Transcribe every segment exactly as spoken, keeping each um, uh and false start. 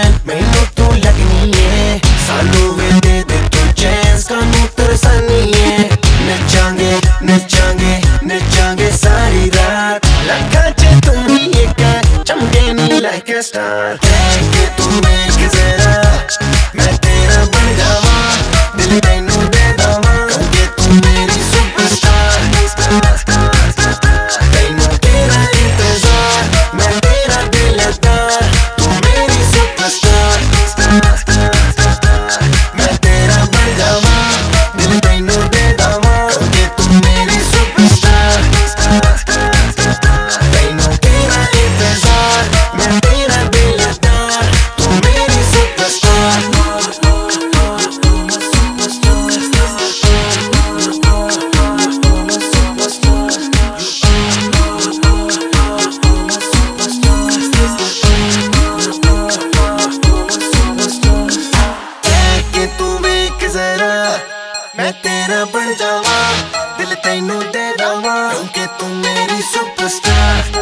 मैनू तू लगनी है, सानू वे दे दे तू चैन, कानू तरसानी है। नचांगे नचांगे नचांगे सारी रात, लगा चे तू ही एक चमके नी लाइक अ स्टार। के तू मेरे जरा मैं तेरा बन जावा, दिल तैनू दे दवा, क्योंकि तू मेरी सुपरस्टार। तैनू तेरा इंतजार, मैं तेरा दिलदार, तू मेरी सुपरस्टार। मैं तेरा बन जावा, दिल तैनू दे दवा, क्योंकि तू मेरी सुपरस्टार। तैनू तेरा इंतजार, मैं तेरा दिलदार, तू मेरी सुपरस्टार। मैं तेरा बन जावा, दिल तैनू दे दवा, क्योंकि तू मेरी सुपरस्टार।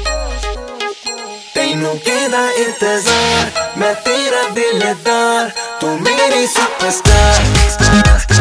तैनू केदा इंतजार, मैं तेरा दिलदार, तू मेरी सुपरस्टार।